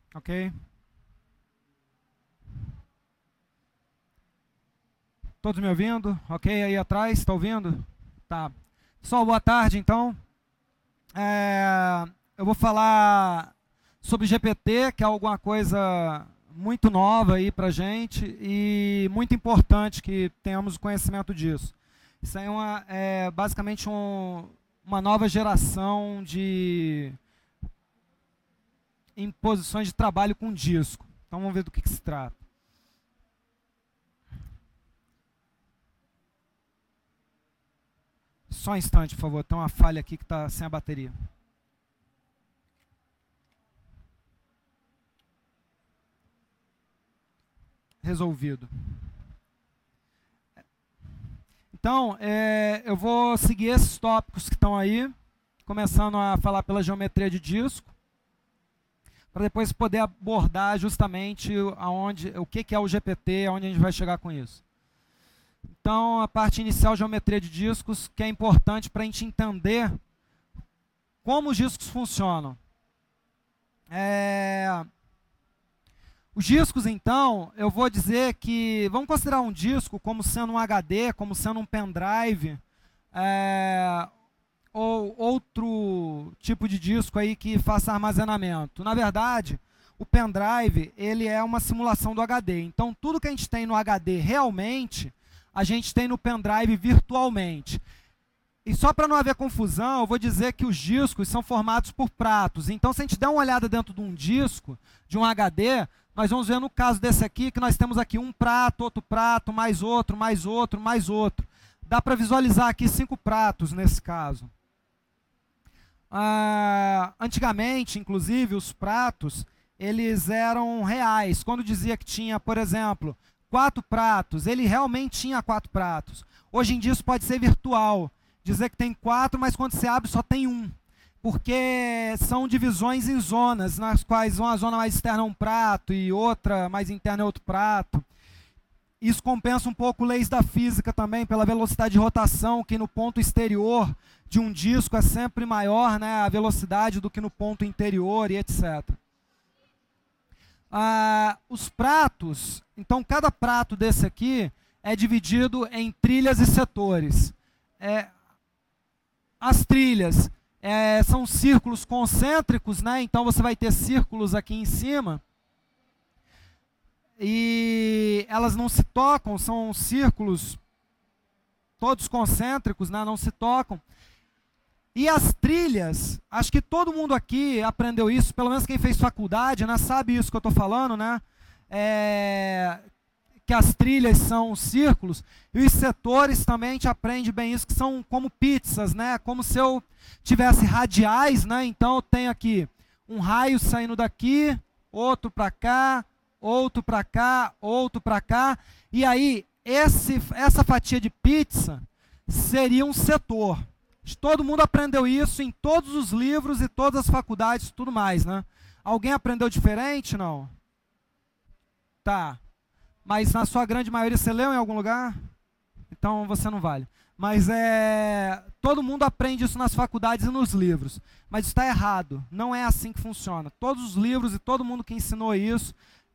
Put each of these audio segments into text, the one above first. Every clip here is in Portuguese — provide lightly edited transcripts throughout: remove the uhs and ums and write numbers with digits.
Ok? Todos me ouvindo? Ok, aí atrás, está ouvindo? Tá. Pessoal, boa tarde, então. Eu vou falar sobre GPT, que é alguma coisa muito nova aí pra gente e muito importante que tenhamos conhecimento disso. Isso aí é basicamente uma nova geração de imposições de trabalho com disco. Então vamos ver do que se trata. Só um instante, por favor. Tem uma falha aqui que está sem a bateria. Resolvido. Então, eu vou seguir esses tópicos que estão aí, começando a falar pela geometria de disco, para depois poder abordar justamente o que é o GPT, aonde a gente vai chegar com isso. Então, a parte inicial, geometria de discos, que é importante para a gente entender como os discos funcionam. Os discos, então, eu vou dizer que, vamos considerar um disco como sendo um HD, como sendo um pendrive, ou outro tipo de disco aí que faça armazenamento. Na verdade, o pendrive, ele é uma simulação do HD. Então, tudo que a gente tem no HD realmente, a gente tem no pendrive virtualmente. E só para não haver confusão, eu vou dizer que os discos são formados por pratos. Então, se a gente der uma olhada dentro de um disco, de um HD, nós vamos ver no caso desse aqui, que nós temos aqui um prato, outro prato, mais outro, mais outro, mais outro. Dá para visualizar aqui 5 pratos nesse caso. Antigamente, inclusive, os pratos, eles eram reais. Quando dizia que tinha, por exemplo, 4 pratos, ele realmente tinha 4 pratos. Hoje em dia isso pode ser virtual. Dizer que tem 4, mas quando você abre só tem 1. Porque são divisões em zonas, nas quais uma zona mais externa é um prato e outra mais interna é outro prato. Isso compensa um pouco leis da física também, pela velocidade de rotação, que no ponto exterior de um disco é sempre maior, né, a velocidade do que no ponto interior e etc. Os pratos, então cada prato desse aqui é dividido em trilhas e setores. As trilhas são círculos concêntricos, né? Então você vai ter círculos aqui em cima. E elas não se tocam, são círculos todos concêntricos, né? Não se tocam. E as trilhas, acho que todo mundo aqui aprendeu isso, pelo menos quem fez faculdade, né, sabe isso que eu estou falando, né? Que as trilhas são círculos, e os setores também a gente aprende bem isso, que são como pizzas, né? Como se eu tivesse radiais, né? Então eu tenho aqui um raio saindo daqui, outro para cá, outro para cá, outro para cá, e aí essa fatia de pizza seria um setor. Todo mundo aprendeu isso em todos os livros e todas as faculdades e tudo mais, né? Alguém aprendeu diferente? Não? Tá. Mas na sua grande maioria você leu em algum lugar? Então você não vale. Mas todo mundo aprende isso nas faculdades e nos livros. Mas isso está errado. Não é assim que funciona. Todos os livros e todo mundo que ensinou isso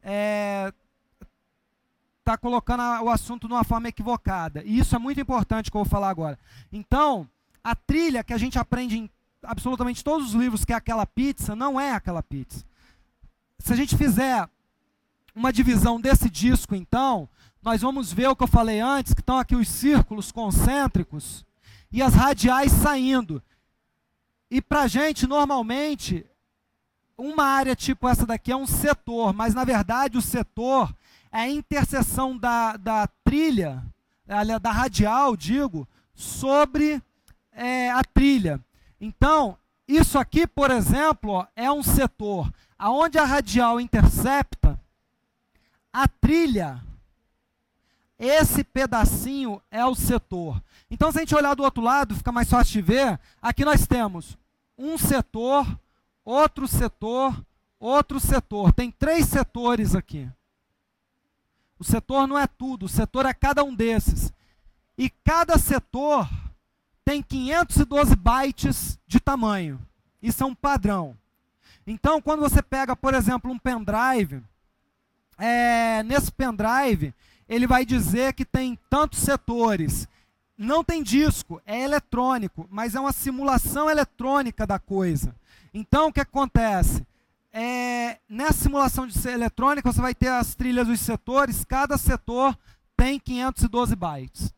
está colocando o assunto de uma forma equivocada. E isso é muito importante que eu vou falar agora. Então, a trilha que a gente aprende em absolutamente todos os livros, que é aquela pizza, não é aquela pizza. Se a gente fizer uma divisão desse disco, então, nós vamos ver o que eu falei antes, que estão aqui os círculos concêntricos e as radiais saindo. E para a gente, normalmente, uma área tipo essa daqui é um setor, mas na verdade o setor é a interseção da trilha, da radial, digo, sobre a trilha. Então, isso aqui, por exemplo, ó, é um setor aonde a radial intercepta a trilha. Esse pedacinho é o setor. Então, se a gente olhar do outro lado, fica mais fácil de ver. Aqui nós temos um setor, outro setor, outro setor. Tem 3 setores aqui. O setor não é tudo, o setor é cada um desses. E cada setor tem 512 bytes de tamanho. Isso é um padrão. Então, quando você pega, por exemplo, um pendrive, nesse pendrive, ele vai dizer que tem tantos setores. Não tem disco, é eletrônico, mas é uma simulação eletrônica da coisa. Então, o que acontece? Nessa simulação eletrônica, você vai ter as trilhas dos setores, cada setor tem 512 bytes.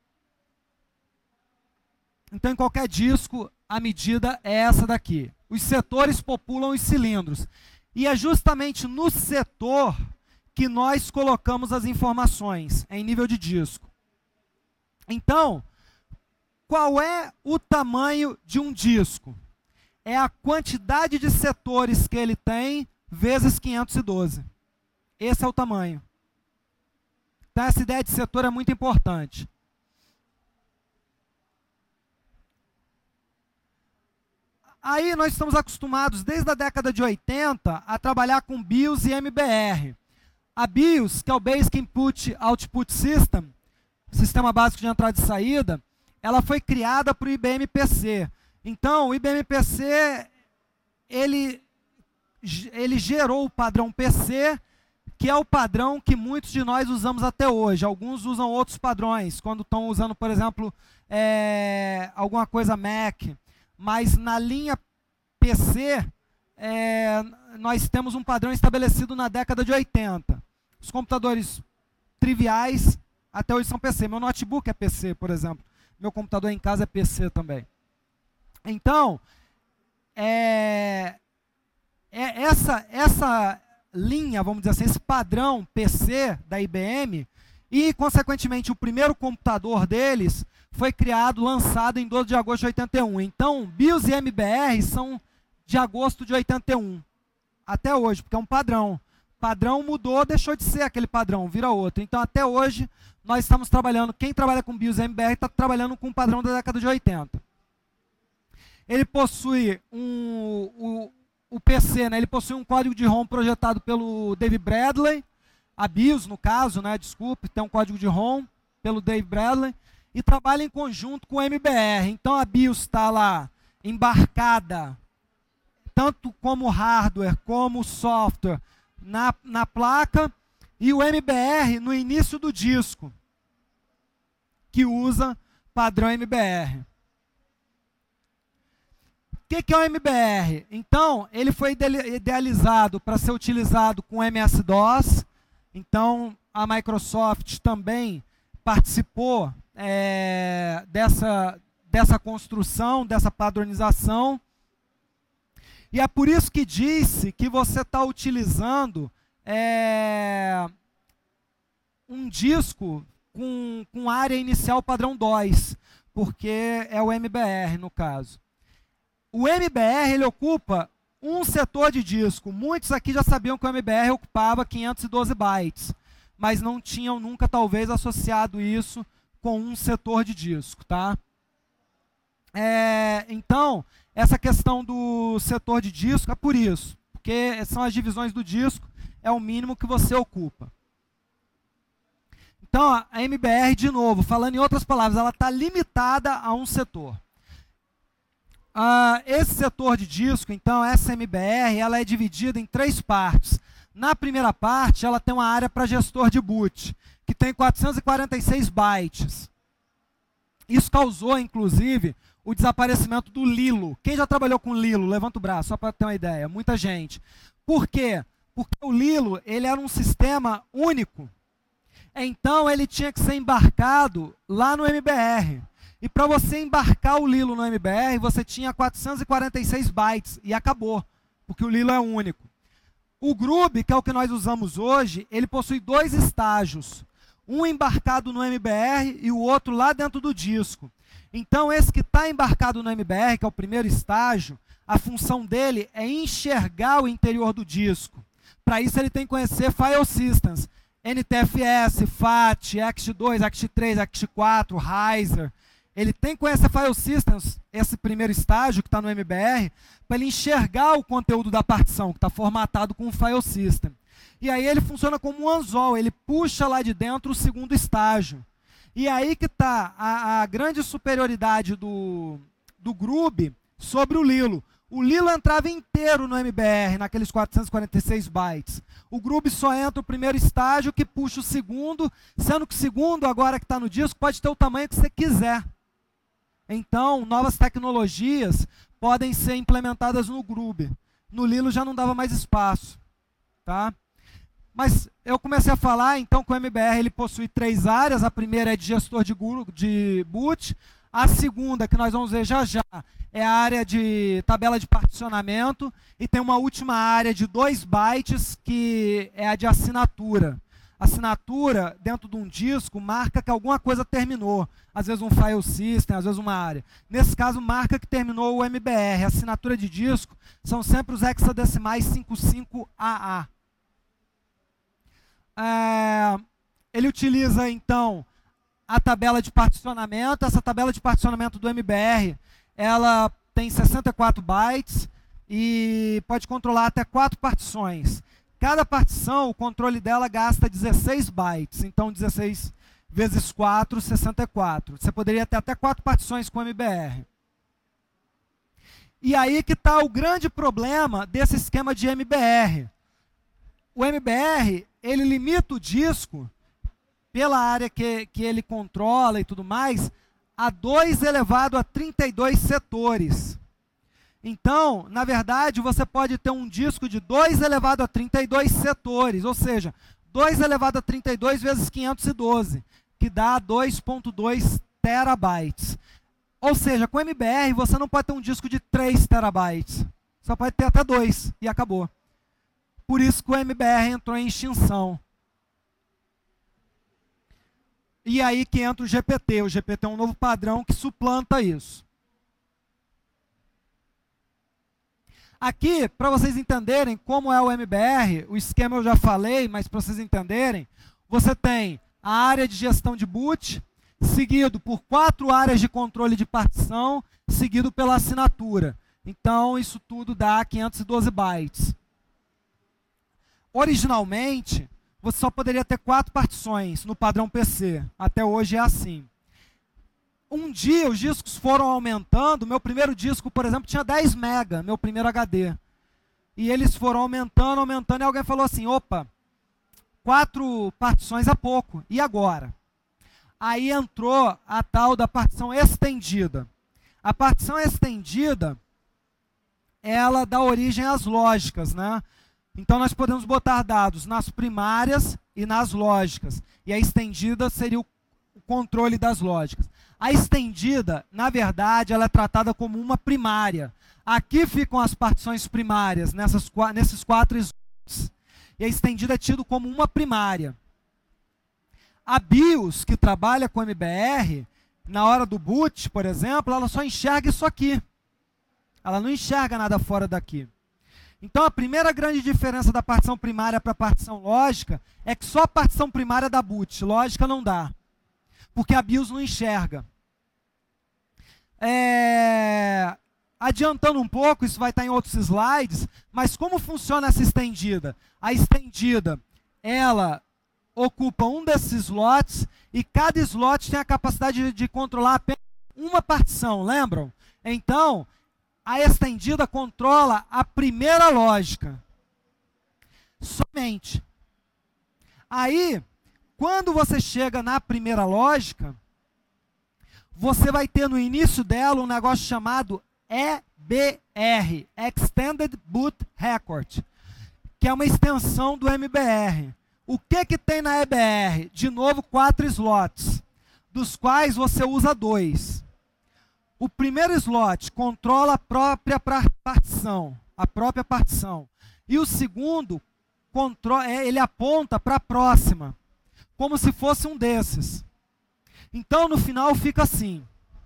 Então, em qualquer disco, a medida é essa daqui. Os setores populam os cilindros. E é justamente no setor que nós colocamos as informações, em nível de disco. Então, qual é o tamanho de um disco? É a quantidade de setores que ele tem vezes 512. Esse é o tamanho. Então, essa ideia de setor é muito importante. Aí nós estamos acostumados, desde a década de 80, a trabalhar com BIOS e MBR. A BIOS, que é o Basic Input Output System, Sistema Básico de Entrada e Saída, ela foi criada para o IBM PC. Então, o IBM PC, ele gerou o padrão PC, que é o padrão que muitos de nós usamos até hoje. Alguns usam outros padrões, quando estão usando, por exemplo, alguma coisa Mac. Mas na linha PC, nós temos um padrão estabelecido na década de 80. Os computadores triviais até hoje são PC. Meu notebook é PC, por exemplo. Meu computador em casa é PC também. Então, essa linha, vamos dizer assim, esse padrão PC da IBM, e, consequentemente, o primeiro computador deles foi criado, lançado em 12 de agosto de 81. Então, BIOS e MBR são de agosto de 81, até hoje, porque é um padrão. Padrão mudou, deixou de ser aquele padrão, vira outro. Então, até hoje, nós estamos trabalhando, quem trabalha com BIOS e MBR está trabalhando com o padrão da década de 80. Ele possui o PC, né, ele possui um código de ROM projetado pelo Dave Bradley, a BIOS, no caso, né, desculpe, tem um código de ROM pelo Dave Bradley, e trabalha em conjunto com o MBR. Então, a BIOS está lá embarcada, tanto como hardware como software, na placa, e o MBR no início do disco, que usa padrão MBR. O que é o MBR? Então, ele foi idealizado para ser utilizado com MS-DOS. Então, a Microsoft também participou dessa construção, dessa padronização. E é por isso que disse que você está utilizando um disco com área inicial padrão DOS, porque é o MBR no caso. O MBR ele ocupa um setor de disco. Muitos aqui já sabiam que o MBR ocupava 512 bytes, mas não tinham nunca talvez associado isso com um setor de disco, tá? Então, essa questão do setor de disco é por isso, porque são as divisões do disco, é o mínimo que você ocupa. Então, a MBR, de novo, falando em outras palavras, ela está limitada a um setor. Esse setor de disco, então, essa MBR, ela é dividida em 3 partes. Na primeira parte, ela tem uma área para gestor de boot, que tem 446 bytes. Isso causou, inclusive, o desaparecimento do Lilo. Quem já trabalhou com Lilo? Levanta o braço, só para ter uma ideia. Muita gente. Por quê? Porque o Lilo, ele era um sistema único. Então, ele tinha que ser embarcado lá no MBR. E para você embarcar o Lilo no MBR, você tinha 446 bytes e acabou, porque o Lilo é único. O Grub, que é o que nós usamos hoje, ele possui 2 estágios. Um embarcado no MBR e o outro lá dentro do disco. Então, esse que está embarcado no MBR, que é o primeiro estágio, a função dele é enxergar o interior do disco. Para isso, ele tem que conhecer File Systems, NTFS, FAT, ext2, ext3, ext4, Riser. Ele tem que conhecer File Systems, esse primeiro estágio que está no MBR, para ele enxergar o conteúdo da partição, que está formatado com o File System. E aí ele funciona como um anzol, ele puxa lá de dentro o segundo estágio. E aí que está a grande superioridade do Grub sobre o Lilo. O Lilo entrava inteiro no MBR, naqueles 446 bytes. O Grub só entra o primeiro estágio, que puxa o segundo, sendo que o segundo, agora que está no disco, pode ter o tamanho que você quiser. Então, novas tecnologias podem ser implementadas no Grub. No Lilo já não dava mais espaço. Tá? Mas eu comecei a falar, então, que o MBR ele possui 3 áreas. A primeira é de gestor de boot. A segunda, que nós vamos ver já já, é a área de tabela de particionamento. E tem uma última área de 2 bytes, que é a de assinatura. Assinatura, dentro de um disco, marca que alguma coisa terminou. Às vezes um file system, às vezes uma área. Nesse caso, marca que terminou o MBR. A assinatura de disco são sempre os hexadecimais 55AA. Ele utiliza, então, a tabela de particionamento. Essa tabela de particionamento do MBR, ela tem 64 bytes e pode controlar até 4 partições. Cada partição, o controle dela gasta 16 bytes. Então, 16 vezes 4, 64. Você poderia ter até 4 partições com o MBR. E aí que está o grande problema desse esquema de MBR. O MBR, ele limita o disco, pela área que ele controla e tudo mais, a 2 elevado a 32 setores. Então, na verdade, você pode ter um disco de 2 elevado a 32 setores, ou seja, 2 elevado a 32 vezes 512, que dá 2,2 terabytes. Ou seja, com MBR você não pode ter um disco de 3 terabytes, só pode ter até 2 e acabou. Por isso que o MBR entrou em extinção. E aí que entra o GPT. O GPT é um novo padrão que suplanta isso. Aqui, para vocês entenderem como é o MBR, o esquema eu já falei, mas para vocês entenderem, você tem a área de gestão de boot, seguido por 4 áreas de controle de partição, seguido pela assinatura. Então, isso tudo dá 512 bytes. Originalmente, você só poderia ter 4 partições no padrão PC. Até hoje é assim. Um dia os discos foram aumentando. Meu primeiro disco, por exemplo, tinha 10 MB, meu primeiro HD. E eles foram aumentando, aumentando, e alguém falou assim, opa, 4 partições é pouco, e agora? Aí entrou a tal da partição estendida. A partição estendida, ela dá origem às lógicas, né? Então, nós podemos botar dados nas primárias e nas lógicas. E a estendida seria o controle das lógicas. A estendida, na verdade, ela é tratada como uma primária. Aqui ficam as partições primárias, nesses 4 slots. E a estendida é tido como uma primária. A BIOS, que trabalha com MBR, na hora do boot, por exemplo, ela só enxerga isso aqui. Ela não enxerga nada fora daqui. Então, a primeira grande diferença da partição primária para a partição lógica é que só a partição primária dá boot, lógica não dá, porque a BIOS não enxerga. Adiantando um pouco, isso vai estar em outros slides, mas como funciona essa estendida? A estendida, ela ocupa um desses slots e cada slot tem a capacidade de controlar apenas uma partição, lembram? Então, a estendida controla a primeira lógica. Somente. Aí, quando você chega na primeira lógica, você vai ter no início dela um negócio chamado EBR, Extended Boot Record, que é uma extensão do MBR. O que tem na EBR? De novo, 4 slots, dos quais você usa 2. O primeiro slot controla a própria partição, E o segundo, ele aponta para a próxima, como se fosse um desses. Então, no final, fica assim.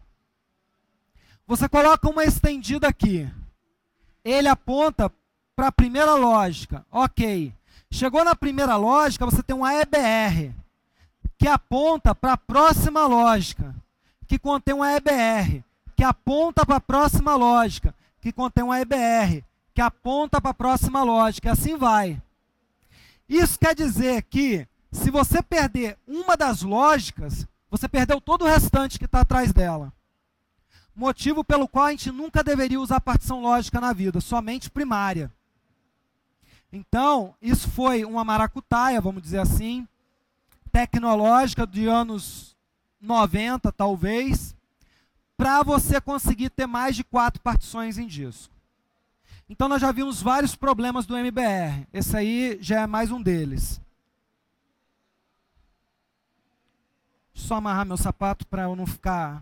Você coloca uma estendida aqui. Ele aponta para a primeira lógica. Ok. Chegou na primeira lógica, você tem uma EBR, que aponta para a próxima lógica, que contém uma EBR, que aponta para a próxima lógica, que contém uma EBR, que aponta para a próxima lógica, e assim vai. Isso quer dizer que, se você perder uma das lógicas, você perdeu todo o restante que está atrás dela. motivo pelo qual a gente nunca deveria usar partição lógica na vida, somente primária. Então, isso foi uma maracutaia, vamos dizer assim, tecnológica de anos 90, talvez, para você conseguir ter mais de 4 partições em disco. Então, nós já vimos vários problemas do MBR. Esse aí já é mais um deles. Deixa eu só amarrar meu sapato para eu não ficar...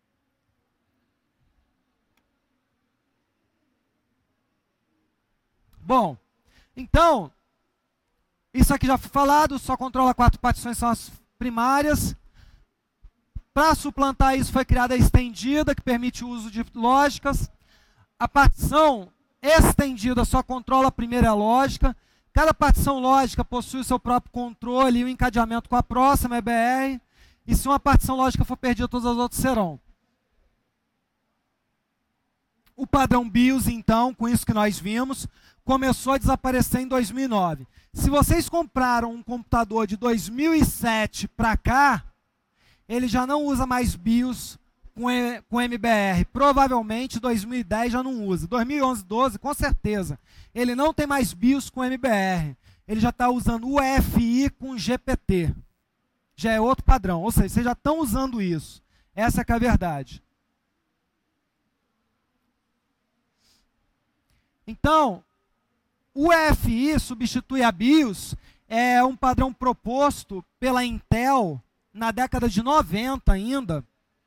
Bom, então, isso aqui já foi falado, só controla 4 partições, são as primárias. Para suplantar isso foi criada a estendida, que permite o uso de lógicas. A partição estendida só controla a primeira lógica. Cada partição lógica possui o seu próprio controle e o encadeamento com a próxima EBR. E se uma partição lógica for perdida, todas as outras serão. O padrão BIOS, então, com isso que nós vimos, começou a desaparecer em 2009. Se vocês compraram um computador de 2007 para cá, ele já não usa mais BIOS com MBR. Provavelmente 2010 já não usa. 2011, 12, com certeza. Ele não tem mais BIOS com MBR. Ele já está usando UEFI com GPT. Já é outro padrão. Ou seja, vocês já estão usando isso. Essa que é a verdade. Então, o UEFI substitui a BIOS, é um padrão proposto pela Intel na década de 90 ainda.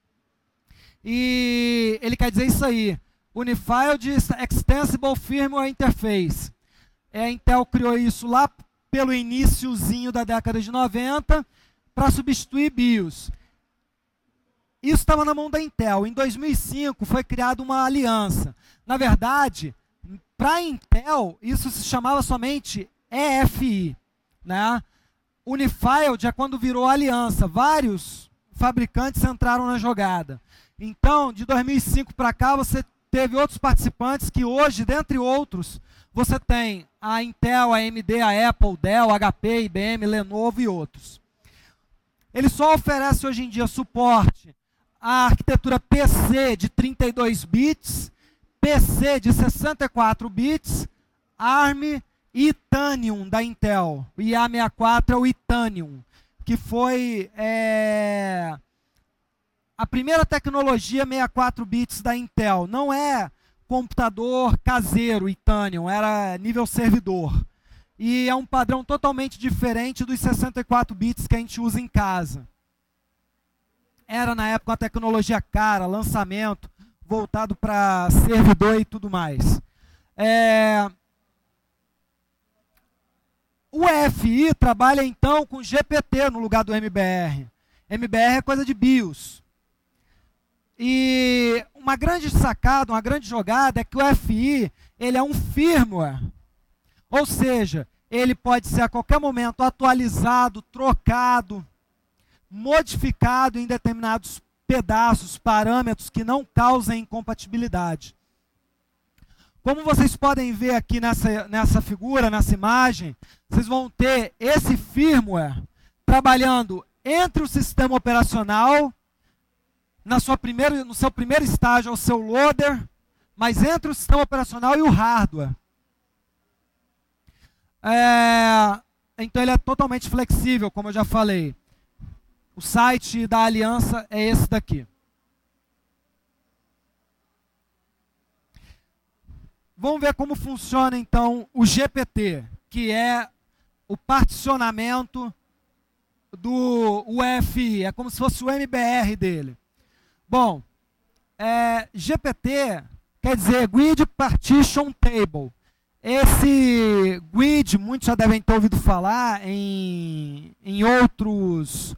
E ele quer dizer isso aí, Unified Extensible Firmware Interface. A Intel criou isso lá pelo iniciozinho da década de 90 para substituir BIOS. Isso estava na mão da Intel. Em 2005 foi criada uma aliança. Na verdade, para a Intel, isso se chamava somente EFI, né? Unified é quando virou aliança. Vários fabricantes entraram na jogada. Então, de 2005 para cá, você teve outros participantes que hoje, dentre outros, você tem a Intel, a AMD, a Apple, Dell, HP, IBM, Lenovo e outros. Ele só oferece hoje em dia suporte à arquitetura PC de 32 bits, PC de 64 bits, ARM e Itanium da Intel. O IA64 é o Itanium, que foi a primeira tecnologia 64 bits da Intel. Não é computador caseiro Itanium, era nível servidor. E é um padrão totalmente diferente dos 64 bits que a gente usa em casa. Era na época uma tecnologia cara, lançamento, voltado para servidor e tudo mais. O EFI trabalha então com GPT no lugar do MBR. MBR é coisa de BIOS. E uma grande sacada, uma grande jogada é que o EFI ele é um firmware. Ou seja, ele pode ser a qualquer momento atualizado, trocado, modificado em determinados pedaços, parâmetros que não causem incompatibilidade. Como vocês podem ver aqui nessa figura, nessa imagem, vocês vão ter esse firmware trabalhando entre o sistema operacional, no seu primeiro estágio, é o seu loader, mas entre o sistema operacional e o hardware. Então ele é totalmente flexível, como eu já falei. O site da aliança é esse daqui. Vamos ver como funciona então o GPT, que é o particionamento do UEFI. É como se fosse o MBR dele. Bom, GPT quer dizer Grid Partition Table. Esse GUID, muitos já devem ter ouvido falar em outros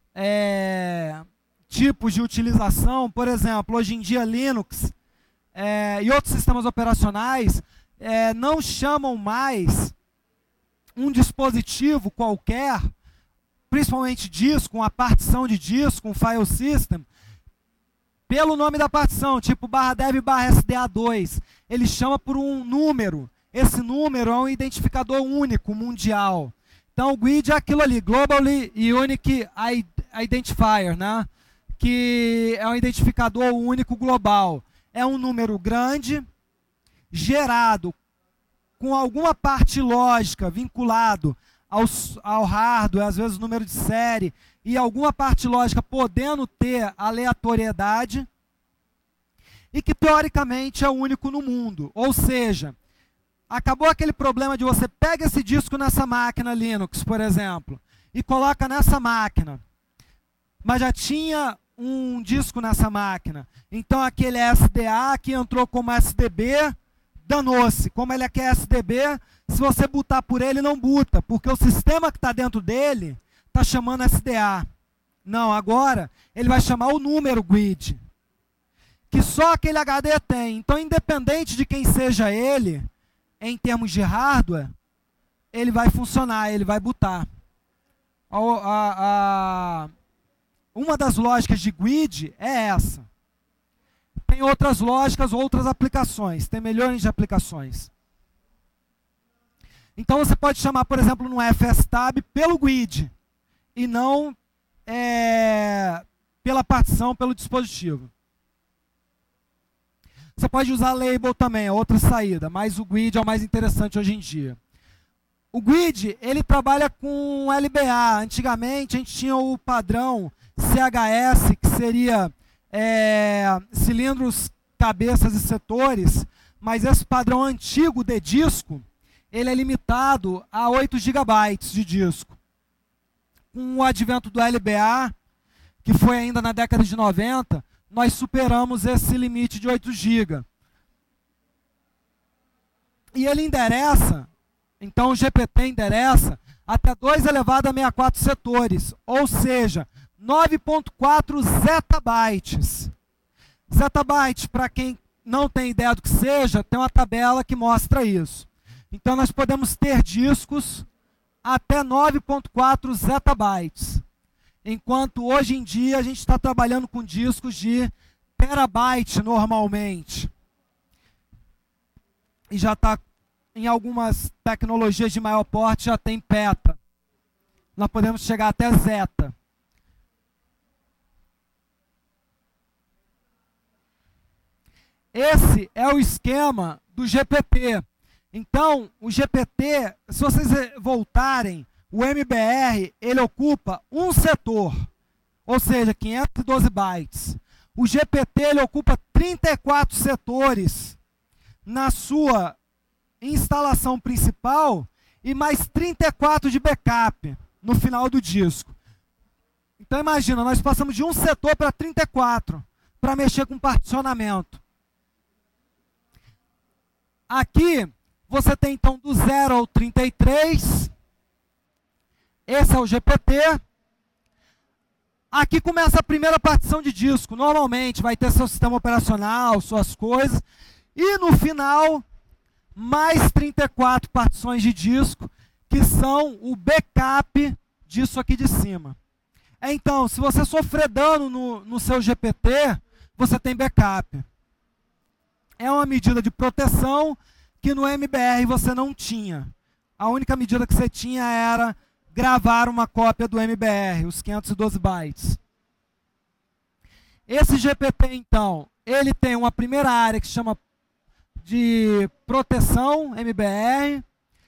tipos de utilização. Por exemplo, hoje em dia Linux e outros sistemas operacionais não chamam mais um dispositivo qualquer, principalmente disco, uma partição de disco, um file system, pelo nome da partição, tipo /dev/sda2. Ele chama por um número. Esse número é um identificador único, mundial. Então, o GUID é aquilo ali, Globally Unique Identifier, né? que é um identificador único global. É um número grande, gerado com alguma parte lógica vinculado ao hardware, às vezes o número de série, e alguma parte lógica podendo ter aleatoriedade, e que teoricamente é único no mundo. Ou seja, acabou aquele problema de você pega esse disco nessa máquina Linux, por exemplo, e coloca nessa máquina, mas já tinha um disco nessa máquina. Então aquele SDA que entrou como SDB, danou-se. Como ele é que é SDB, se você botar por ele, não buta, porque o sistema que está dentro dele está chamando SDA. Não, agora ele vai chamar o número GUID, que só aquele HD tem. Então, independente de quem seja ele, em termos de hardware, ele vai funcionar, ele vai botar. Uma das lógicas de GUID é essa. Tem outras lógicas, outras aplicações, tem milhões de aplicações. Então você pode chamar, por exemplo, no FSTab pelo GUID, e não pela partição, pelo dispositivo. Você pode usar label também, é outra saída, mas o GUID é o mais interessante hoje em dia. O GUID, ele trabalha com LBA. Antigamente a gente tinha o padrão CHS, que seria cilindros, cabeças e setores, mas esse padrão antigo de disco, ele é limitado a 8 GB de disco. Com o advento do LBA, que foi ainda na década de 90, nós superamos esse limite de 8 GB. E ele endereça, então o GPT endereça até 2 elevado a 64 setores, ou seja, 9.4 zettabytes. Zettabyte, para quem não tem ideia do que seja, tem uma tabela que mostra isso. Então nós podemos ter discos até 9.4 zettabytes. Enquanto hoje em dia a gente está trabalhando com discos de terabyte normalmente. E já está, em algumas tecnologias de maior porte, já tem peta. Nós podemos chegar até zeta. Esse é o esquema do GPT. Então, o GPT, se vocês voltarem, o MBR, ele ocupa um setor, ou seja, 512 bytes. O GPT, ele ocupa 34 setores na sua instalação principal e mais 34 de backup no final do disco. Então, imagina, nós passamos de um setor para 34 para mexer com particionamento. Aqui, você tem então do 0 ao 33. Esse é o GPT. Aqui começa a primeira partição de disco. Normalmente vai ter seu sistema operacional, suas coisas. E no final, mais 34 partições de disco, que são o backup disso aqui de cima. Então, se você sofrer dano no seu GPT, você tem backup. É uma medida de proteção que no MBR você não tinha. A única medida que você tinha era gravar uma cópia do MBR, os 512 bytes. Esse GPT, então, ele tem uma primeira área que se chama de proteção, MBR,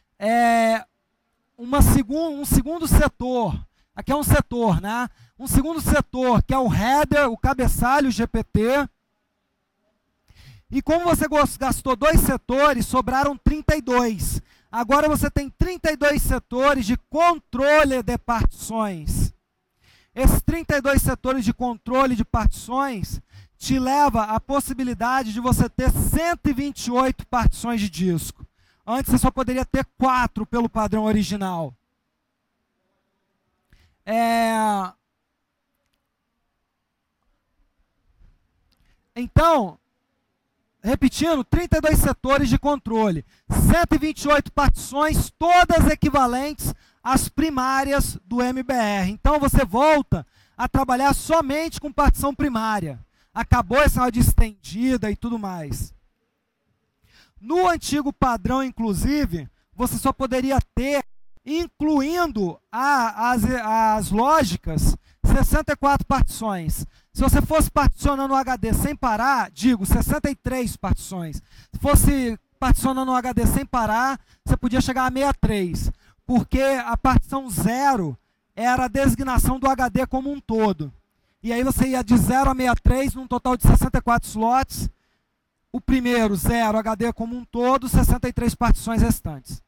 um segundo setor, aqui é um setor, né? Um segundo setor, que é o header, o cabeçalho GPT. E como você gastou 2 setores, sobraram 32. Agora você tem 32 setores de controle de partições. Esses 32 setores de controle de partições te leva à possibilidade de você ter 128 partições de disco. Antes você só poderia ter 4 pelo padrão original. Então, repetindo, 32 setores de controle, 128 partições, todas equivalentes às primárias do MBR. Então você volta a trabalhar somente com partição primária. Acabou essa de estendida e tudo mais. No antigo padrão, inclusive, você só poderia ter, incluindo as lógicas, 64 partições. Se você fosse particionando o HD sem parar, digo, 63 partições. Se fosse particionando o HD sem parar, você podia chegar a 63. Porque a partição 0 era a designação do HD como um todo. E aí você ia de 0 a 63, num total de 64 slots. O primeiro, 0, HD como um todo, 63 partições restantes.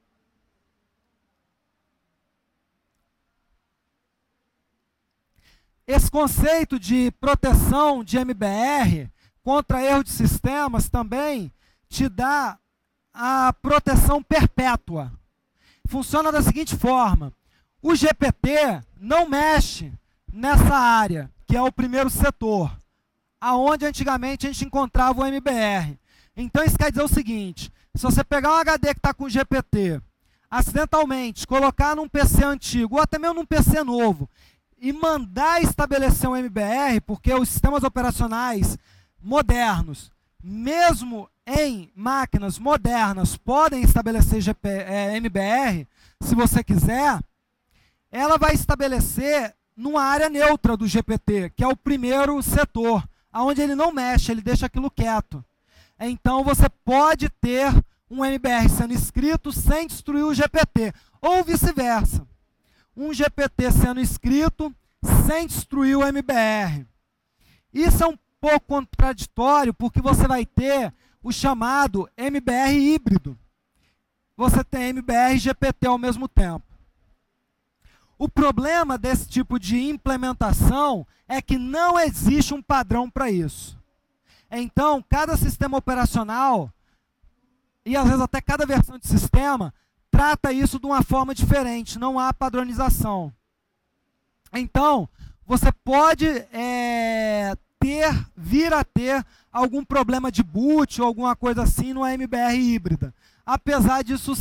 Esse conceito de proteção de MBR contra erro de sistemas também te dá a proteção perpétua. Funciona da seguinte forma: o GPT não mexe nessa área, que é o primeiro setor, aonde antigamente a gente encontrava o MBR. Então isso quer dizer o seguinte: se você pegar um HD que está com GPT, acidentalmente colocar num PC antigo, ou até mesmo num PC novo, e mandar estabelecer um MBR, porque os sistemas operacionais modernos, mesmo em máquinas modernas, podem estabelecer MBR, se você quiser, ela vai estabelecer numa área neutra do GPT, que é o primeiro setor, onde ele não mexe, ele deixa aquilo quieto. Então você pode ter um MBR sendo escrito sem destruir o GPT, ou vice-versa. Um GPT sendo escrito sem destruir o MBR. Isso é um pouco contraditório, porque você vai ter o chamado MBR híbrido. Você tem MBR e GPT ao mesmo tempo. O problema desse tipo de implementação é que não existe um padrão para isso. Então, cada sistema operacional, e às vezes até cada versão de sistema, trata isso de uma forma diferente, não há padronização. Então, você pode vir a ter algum problema de boot ou alguma coisa assim no MBR híbrida. Apesar disso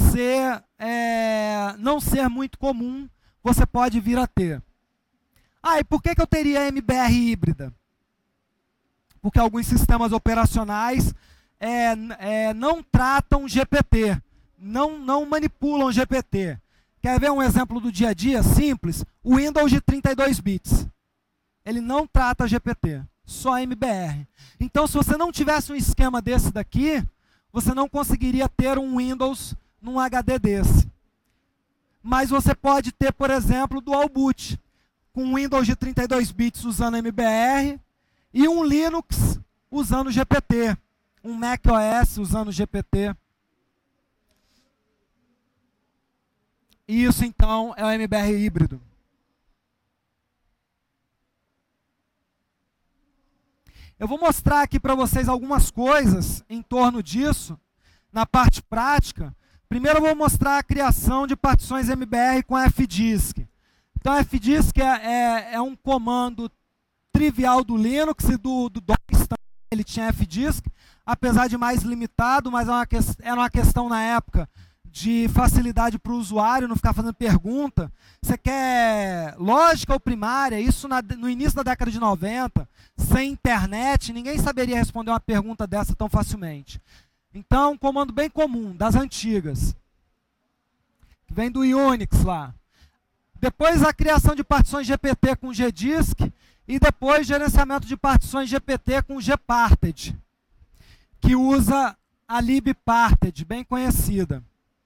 não ser muito comum, você pode vir a ter. E por que eu teria MBR híbrida? Porque alguns sistemas operacionais não tratam GPT, não manipulam GPT. Quer ver um exemplo do dia a dia simples? O Windows de 32 bits. Ele não trata GPT, só MBR. Então, se você não tivesse um esquema desse daqui, você não conseguiria ter um Windows num HD desse. Mas você pode ter, por exemplo, Dual Boot, com Windows de 32 bits usando MBR e um Linux usando GPT, um macOS usando GPT. E isso, então, é o MBR híbrido. Eu vou mostrar aqui para vocês algumas coisas em torno disso, na parte prática. Primeiro eu vou mostrar a criação de partições MBR com fdisk. Então, fdisk é um comando trivial do Linux e do DOS também, ele tinha fdisk, apesar de mais limitado, mas era uma questão na época de facilidade para o usuário, não ficar fazendo pergunta. Você quer lógica ou primária? Isso no início da década de 90, sem internet, ninguém saberia responder uma pergunta dessa tão facilmente. Então, um comando bem comum, das antigas, que vem do Unix lá. Depois a criação de partições GPT com gdisk e depois gerenciamento de partições GPT com gparted, que usa a libparted, bem conhecida.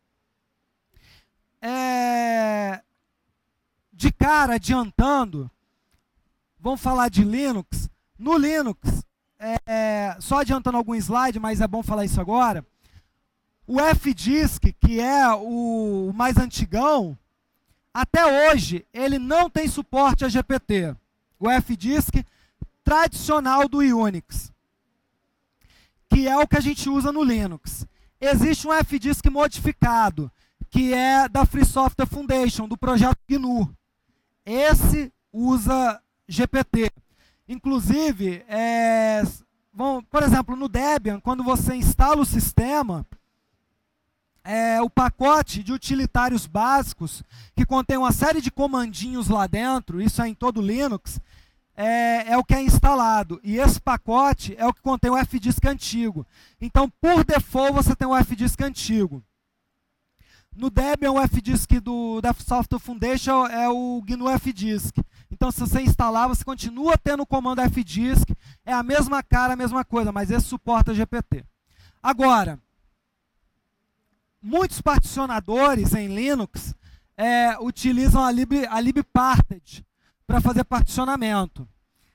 De cara, adiantando, vamos falar de Linux. No Linux, só adiantando algum slide, mas é bom falar isso agora. O fdisk, que é o mais antigão, até hoje, ele não tem suporte a GPT. O fdisk tradicional do Unix, que é o que a gente usa no Linux. Existe um fdisk modificado, que é da Free Software Foundation, do projeto GNU. Esse usa GPT. Inclusive, por exemplo, no Debian, quando você instala o sistema, o pacote de utilitários básicos, que contém uma série de comandinhos lá dentro, isso é em todo o Linux, é o que é instalado. E esse pacote é o que contém o fdisk antigo. Então, por default, você tem o fdisk antigo. No Debian, o FDisk da Software Foundation é o GNU FDisk. Então, se você instalar, você continua tendo o comando FDisk, é a mesma cara, a mesma coisa, mas esse suporta GPT. Agora, muitos particionadores em Linux utilizam a libparted para fazer particionamento.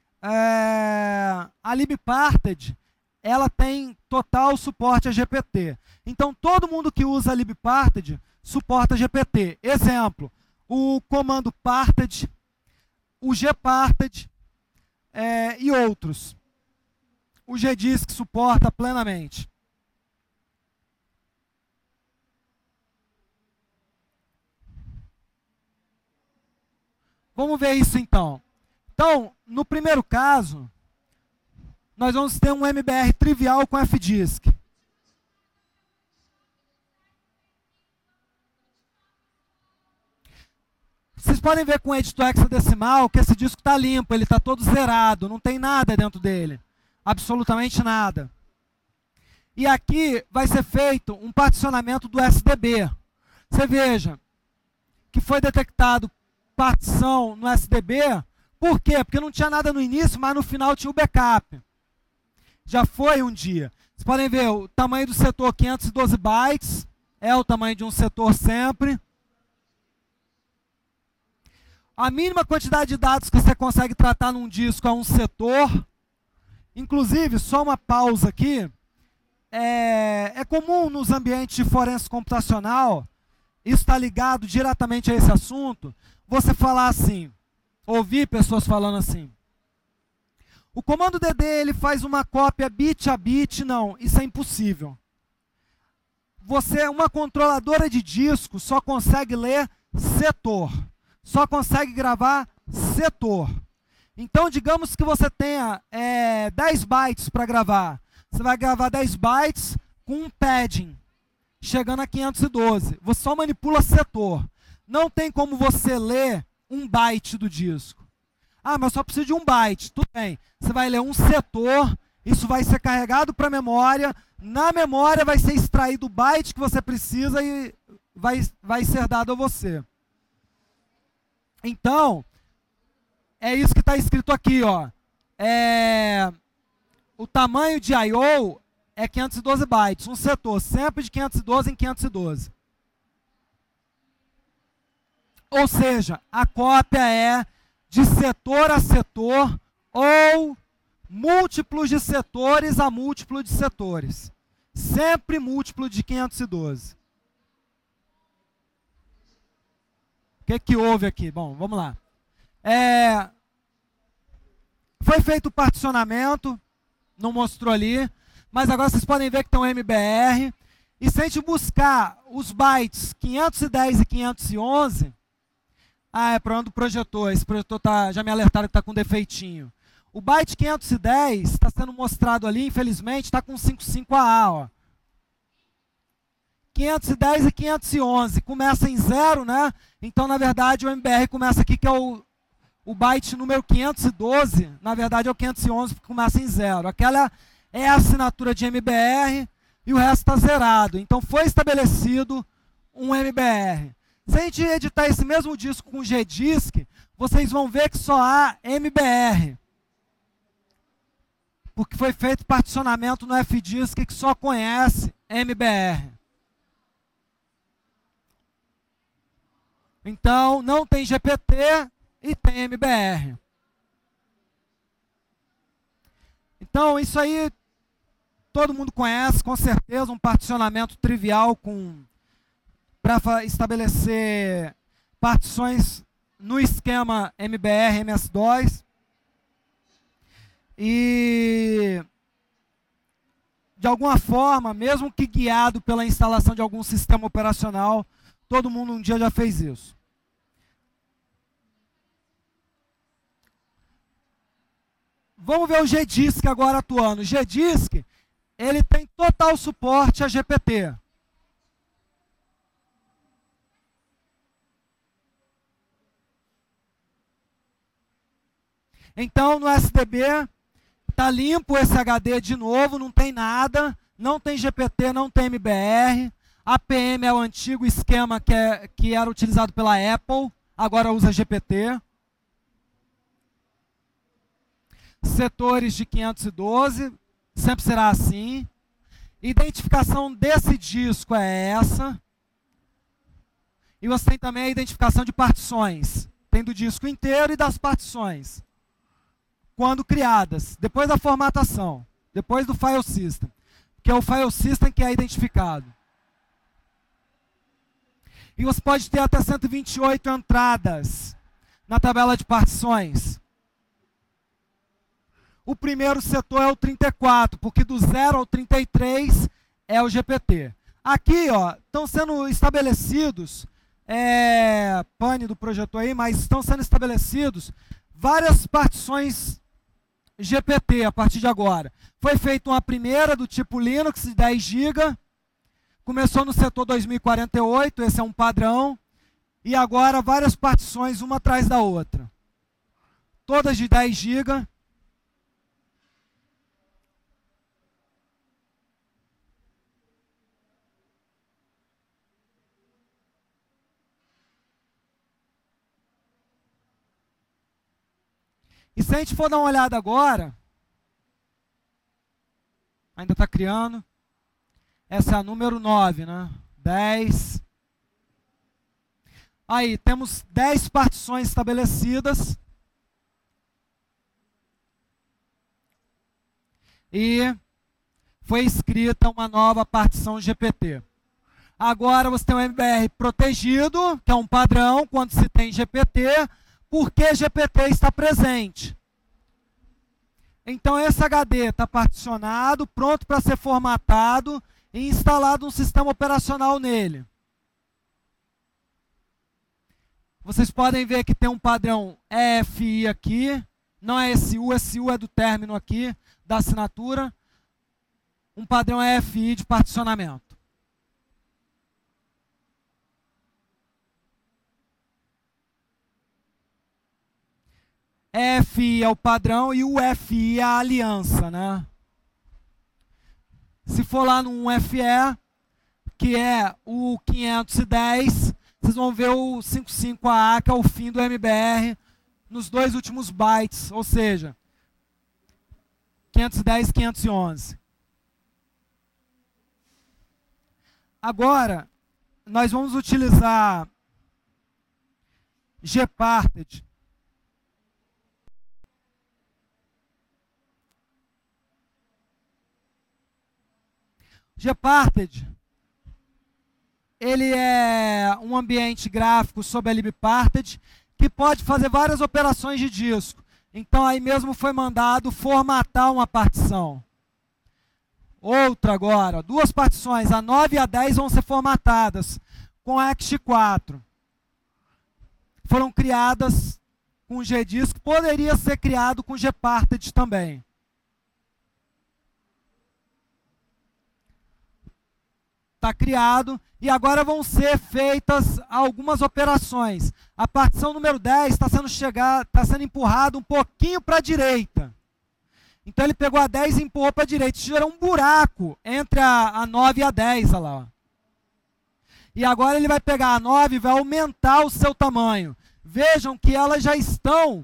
A libparted, ela tem total suporte a GPT. Então, todo mundo que usa a libparted suporta GPT. Exemplo, o comando parted, o gparted e outros. O gdisk suporta plenamente. Vamos ver isso então. Então, no primeiro caso, nós vamos ter um MBR trivial com FDisk. Vocês podem ver com o editor hexadecimal que esse disco está limpo, ele está todo zerado, não tem nada dentro dele. Absolutamente nada. E aqui vai ser feito um particionamento do SDB. Você veja que foi detectado partição no SDB. Por quê? Porque não tinha nada no início, mas no final tinha o backup. Já foi um dia. Vocês podem ver o tamanho do setor 512 bytes, é o tamanho de um setor sempre. A mínima quantidade de dados que você consegue tratar num disco é um setor. Inclusive, só uma pausa aqui, é comum nos ambientes de forense computacional, isso está ligado diretamente a esse assunto, você falar assim, ouvir pessoas falando assim, o comando DD ele faz uma cópia bit a bit, não, isso é impossível. Uma controladora de disco só consegue ler setor, só consegue gravar setor. Então, digamos que você tenha 10 bytes para gravar. Você vai gravar 10 bytes com um padding, chegando a 512. Você só manipula setor. Não tem como você ler um byte do disco. Ah, mas só precisa de um byte. Tudo bem. Você vai ler um setor, isso vai ser carregado para a memória. Na memória vai ser extraído o byte que você precisa e vai ser dado a você. Então, é isso que está escrito aqui, ó. O tamanho de I/O é 512 bytes, um setor sempre de 512 em 512. Ou seja, a cópia é de setor a setor ou múltiplos de setores a múltiplo de setores. Sempre múltiplo de 512. O que houve aqui? Bom, vamos lá. Foi feito o particionamento, não mostrou ali, mas agora vocês podem ver que tem um MBR. E se a gente buscar os bytes 510 e 511, é problema do projetor, esse projetor já me alertaram que está com defeitinho. O byte 510 está sendo mostrado ali, infelizmente, está com 55AA, ó. 510 e 511, começa em 0, né? Então, na verdade, o MBR começa aqui, que é o byte número 512, na verdade é o 511, porque começa em 0. Aquela é a assinatura de MBR e o resto está zerado. Então, foi estabelecido um MBR. Se a gente editar esse mesmo disco com Gdisk, vocês vão ver que só há MBR. Porque foi feito particionamento no FDisk que só conhece MBR. Então, não tem GPT e tem MBR. Então, isso aí todo mundo conhece, com certeza, um particionamento trivial para estabelecer partições no esquema MBR, MS-DOS. E, de alguma forma, mesmo que guiado pela instalação de algum sistema operacional, todo mundo um dia já fez isso. Vamos ver o Gdisk agora atuando. O Gdisk, ele tem total suporte a GPT. Então, no SDB, está limpo esse HD de novo, não tem nada, não tem GPT, não tem MBR. APM é o antigo esquema que era utilizado pela Apple, agora usa GPT. Setores de 512, sempre será assim. Identificação desse disco é essa. E você tem também a identificação de partições. Tem do disco inteiro e das partições. Quando criadas, depois da formatação, depois do file system. Que é o file system que é identificado. E você pode ter até 128 entradas na tabela de partições. O primeiro setor é o 34, porque do 0 ao 33 é o GPT. Aqui, ó, estão sendo estabelecidos, pane do projetor aí, mas estão sendo estabelecidos várias partições GPT a partir de agora. Foi feita uma primeira do tipo Linux de 10 GB, começou no setor 2048, esse é um padrão, e agora várias partições uma atrás da outra. Todas de 10 GB. E se a gente for dar uma olhada agora, ainda está criando, essa é a número 9, né? 10. Aí, temos 10 partições estabelecidas. E foi escrita uma nova partição GPT. Agora você tem o MBR protegido, que é um padrão quando se tem GPT, porque GPT está presente. Então esse HD está particionado, pronto para ser formatado e instalado um sistema operacional nele. Vocês podem ver que tem um padrão EFI aqui, não é SU, SU é do término aqui, da assinatura. Um padrão EFI de particionamento. EFI é o padrão e o FI é a aliança, né? Se for lá no FE, que é o 510, vocês vão ver o 55AA, que é o fim do MBR, nos dois últimos bytes, ou seja, 510 e 511. Agora, nós vamos utilizar Gparted. Gparted, ele é um ambiente gráfico sob a libparted que pode fazer várias operações de disco. Então aí mesmo foi mandado formatar uma partição. Outra agora, duas partições, a 9 e a 10 vão ser formatadas com ext4. Foram criadas com Gdisk, poderia ser criado com Gparted também. Está criado e agora vão ser feitas algumas operações. A partição número 10 está sendo empurrado um pouquinho para a direita. Então ele pegou a 10 e empurrou para a direita. Isso gerou um buraco entre a 9 e a 10. Olha lá. E agora ele vai pegar a 9 e vai aumentar o seu tamanho. Vejam que elas já estão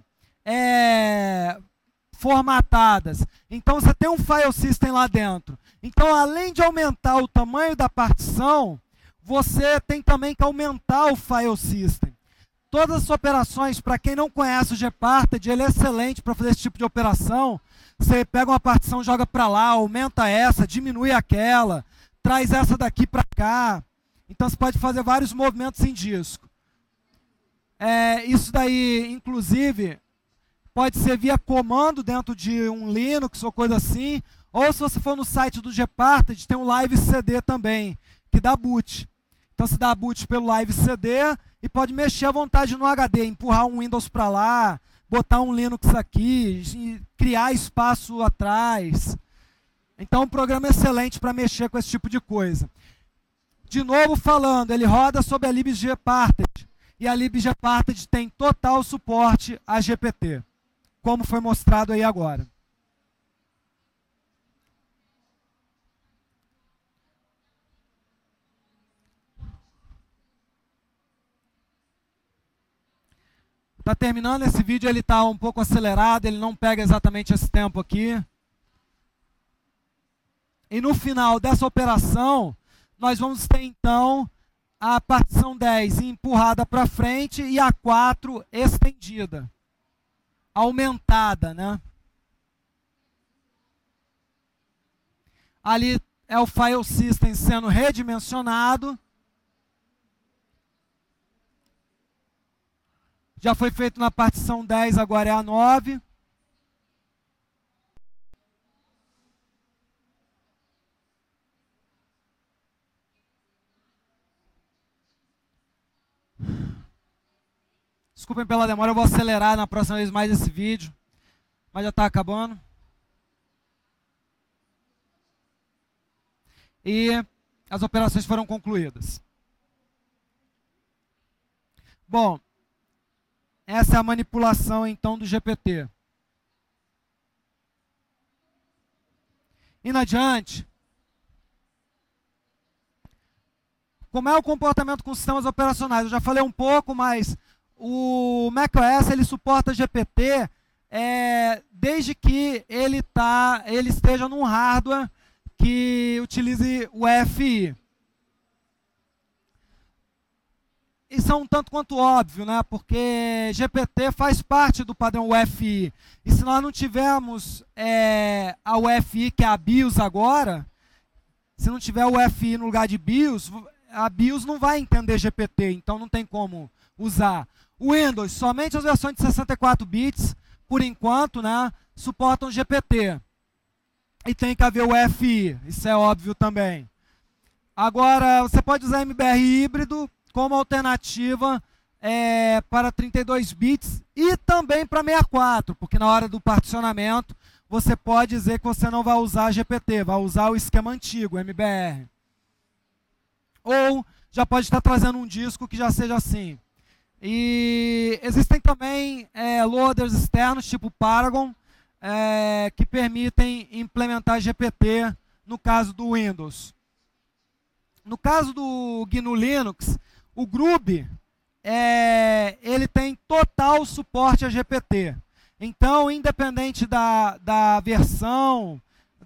formatadas. Então você tem um file system lá dentro. Então, além de aumentar o tamanho da partição, você tem também que aumentar o file system. Todas as operações, para quem não conhece o Gparted, ele é excelente para fazer esse tipo de operação. Você pega uma partição, joga para lá, aumenta essa, diminui aquela, traz essa daqui para cá. Então, você pode fazer vários movimentos em disco. Isso daí, inclusive, pode ser via comando dentro de um Linux ou coisa assim. Ou se você for no site do Gparted, tem um Live CD também, que dá boot. Então você dá boot pelo Live CD e pode mexer à vontade no HD, empurrar um Windows para lá, botar um Linux aqui, criar espaço atrás. Então um programa excelente para mexer com esse tipo de coisa. De novo falando, ele roda sob a libgparted. E a libgparted tem total suporte a GPT, como foi mostrado aí agora. Está terminando esse vídeo, ele está um pouco acelerado, ele não pega exatamente esse tempo aqui. E no final dessa operação, nós vamos ter então a partição 10 empurrada para frente e a 4 estendida, aumentada, né? Ali é o file system sendo redimensionado. Já foi feito na partição 10, agora é a 9. Desculpem pela demora, eu vou acelerar na próxima vez mais esse vídeo, mas já está acabando. E as operações foram concluídas. Bom, essa é a manipulação então do GPT. Indo adiante, como é o comportamento com sistemas operacionais? Eu já falei um pouco, mas o macOS ele suporta GPT desde que ele esteja num hardware que utilize o EFI. Isso é um tanto quanto óbvio, né? Porque GPT faz parte do padrão UEFI. E se nós não tivermos a UEFI, que é a BIOS agora, se não tiver o UEFI no lugar de BIOS, a BIOS não vai entender GPT, então não tem como usar. O Windows, somente as versões de 64 bits, por enquanto, né, suportam GPT. E tem que haver o UEFI, isso é óbvio também. Agora, você pode usar MBR híbrido como alternativa para 32 bits e também para 64, porque na hora do particionamento você pode dizer que você não vai usar GPT, vai usar o esquema antigo, MBR. Ou já pode estar trazendo um disco que já seja assim. E existem também loaders externos, tipo Paragon, que permitem implementar GPT no caso do Windows. No caso do GNU Linux, o Grub, ele tem total suporte a GPT. Então, independente da versão,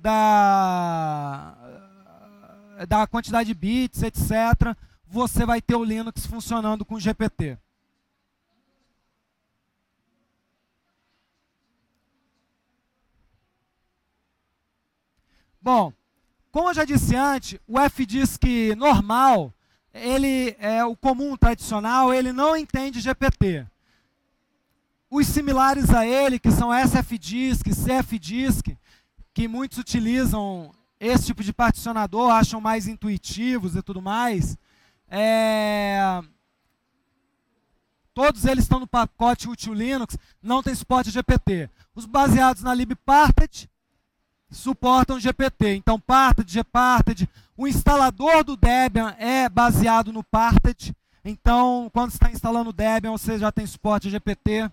da quantidade de bits, etc., você vai ter o Linux funcionando com GPT. Bom, como eu já disse antes, o FDisk normal, ele é o comum, tradicional, ele não entende GPT. Os similares a ele, que são SFDisk, CFDisk, que muitos utilizam esse tipo de particionador, acham mais intuitivos e tudo mais, todos eles estão no pacote Util Linux, não tem suporte a GPT. Os baseados na libparted suportam GPT. Então, Parted, Gparted, o instalador do Debian é baseado no Parted. Então, quando você está instalando o Debian, você já tem suporte a GPT.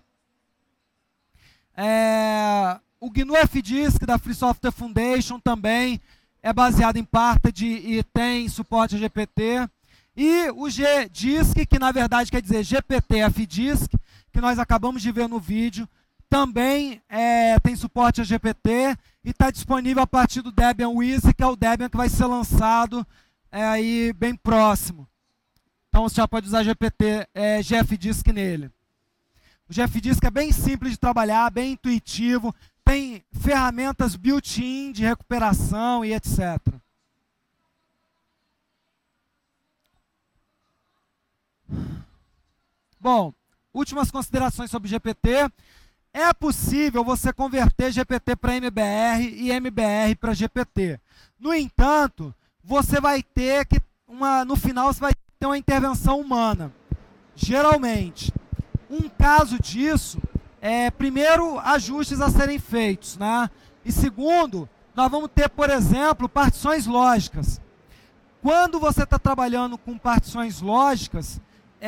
O GNU FDisk da Free Software Foundation também é baseado em Parted e tem suporte a GPT. E o GDisk, que na verdade quer dizer GPT FDisk, que nós acabamos de ver no vídeo, também tem suporte a GPT e está disponível a partir do Debian Wisi, que é o Debian que vai ser lançado aí bem próximo. Então você já pode usar GPT, GFDisk nele. O GFDisk é bem simples de trabalhar, bem intuitivo, tem ferramentas built-in de recuperação e etc. Bom, últimas considerações sobre GPT. É possível você converter GPT para MBR e MBR para GPT. No entanto, você vai ter que, no final, você vai ter uma intervenção humana. Geralmente. Um caso disso primeiro, ajustes a serem feitos, né? E segundo, nós vamos ter, por exemplo, partições lógicas. Quando você está trabalhando com partições lógicas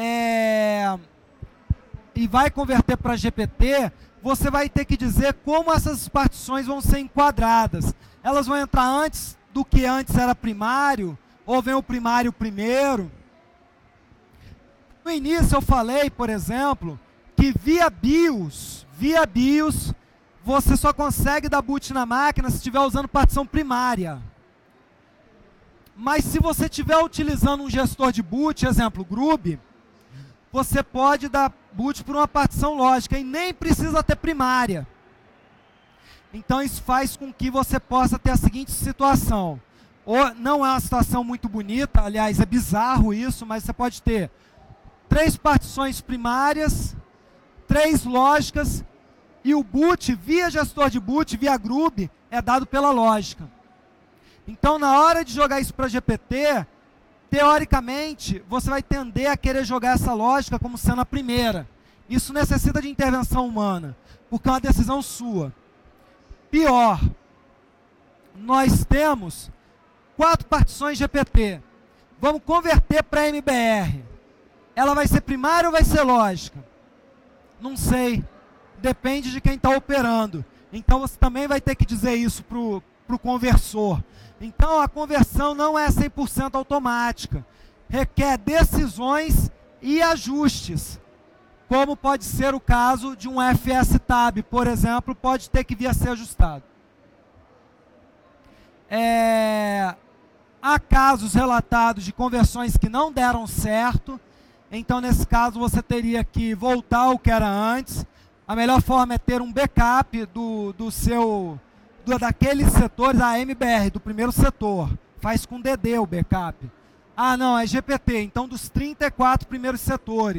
e vai converter para GPT, você vai ter que dizer como essas partições vão ser enquadradas. Elas vão entrar antes do que antes era primário, ou vem o primário primeiro. No início eu falei, por exemplo, que via BIOS, você só consegue dar boot na máquina se estiver usando partição primária. Mas se você estiver utilizando um gestor de boot, exemplo, Grub, você pode dar boot por uma partição lógica e nem precisa ter primária. Então isso faz com que você possa ter a seguinte situação. Ou não é uma situação muito bonita, aliás, é bizarro isso, mas você pode ter 3 partições primárias, 3 lógicas, e o boot, via gestor de boot, via Grub, é dado pela lógica. Então, na hora de jogar isso para GPT, teoricamente, você vai tender a querer jogar essa lógica como sendo a primeira. Isso necessita de intervenção humana, porque é uma decisão sua. Pior, nós temos 4 partições GPT. Vamos converter para MBR. Ela vai ser primária ou vai ser lógica? Não sei. Depende de quem está operando. Então você também vai ter que dizer isso para o conversor. Então a conversão não é 100% automática. Requer decisões e ajustes. Como pode ser o caso de um FS-Tab, por exemplo, pode ter que vir a ser ajustado. Há casos relatados de conversões que não deram certo. Então, nesse caso, você teria que voltar ao que era antes. A melhor forma é ter um backup daqueles setores, a MBR, do primeiro setor. Faz com DD o backup. Ah, não, é GPT, então dos 34 primeiros setores.